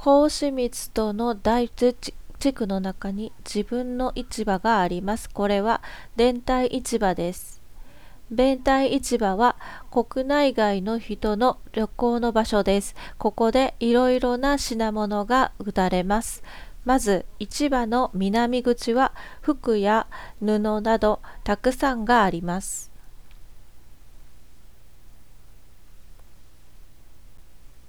宝志密との大地区の中に自分の市場があります。これは連帯市場です。連帯市場は国内外の人の旅行の場所です。ここでいろいろな品物が売られます。まず市場の南口は服や布などたくさんがあります。